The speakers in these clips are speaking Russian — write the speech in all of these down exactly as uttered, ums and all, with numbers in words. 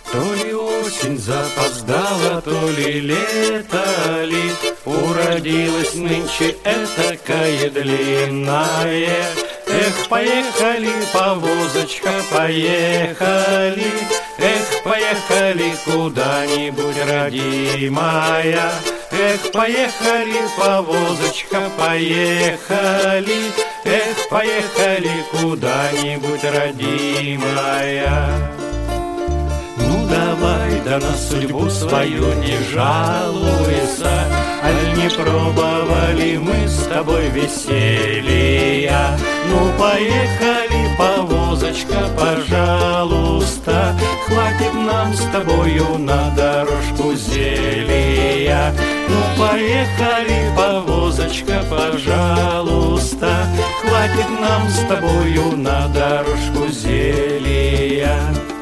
То ли осень запоздала, то ли лето ли, уродилась нынче этакая длинная. Эх, поехали, повозочка, поехали, эх, поехали куда-нибудь, родимая. Эх, поехали, повозочка, поехали, эх, поехали куда-нибудь, родимая. Ну давай, да на судьбу свою не жалуйся, аль не пробовали мы с тобой веселья. Ну поехали, повозочка, пожалуйста, хватит нам с тобою на дорожку зелья. Ну поехали, повозочка, пожалуйста, хватит нам с тобою на дорожку зелья.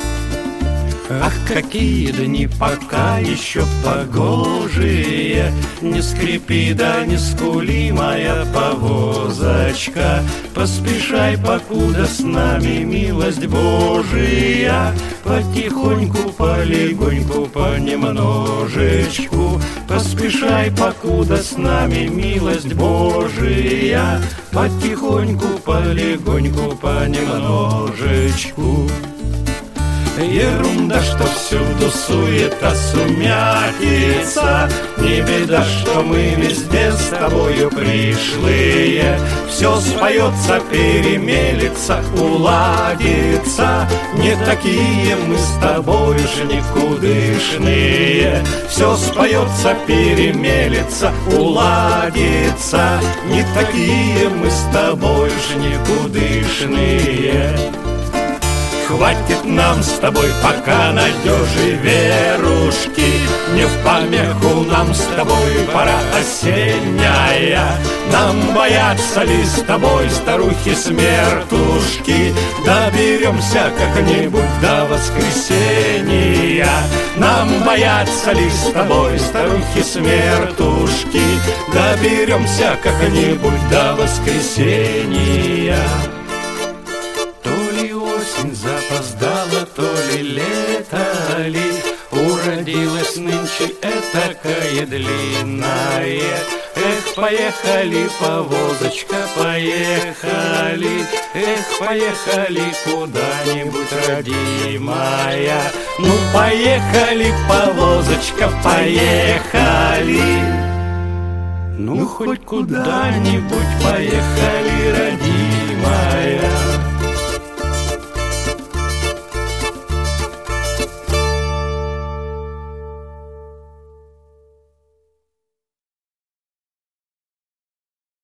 Ах, какие дни пока еще погожие, не скрипи да не скули, моя повозочка, поспешай, покуда с нами милость Божия. Потихоньку, полегоньку, понемножечку, поспешай, покуда с нами милость Божия. Потихоньку, полегоньку, понемножечку. Ерунда, что всюду суета, сумятица, не беда, что мы везде с тобою пришлые. Все споется, перемелется, уладится, не такие мы с тобой уж никудышные. Все споется, перемелется, уладится, не такие мы с тобой уж никудышные. Хватит нам с тобой пока надежи верушки, не в помеху нам с тобой пора осенняя. Нам бояться ли с тобой старухи-смертушки, доберемся как-нибудь до воскресенья. Нам бояться ли с тобой старухи-смертушки, доберемся как-нибудь до воскресенья. Запоздала, то ли лето ли, уродилась нынче этакая длинная. Эх, поехали, повозочка, поехали, эх, поехали куда-нибудь, родимая. Ну, поехали, повозочка, поехали, ну, хоть куда-нибудь поехали, родимая.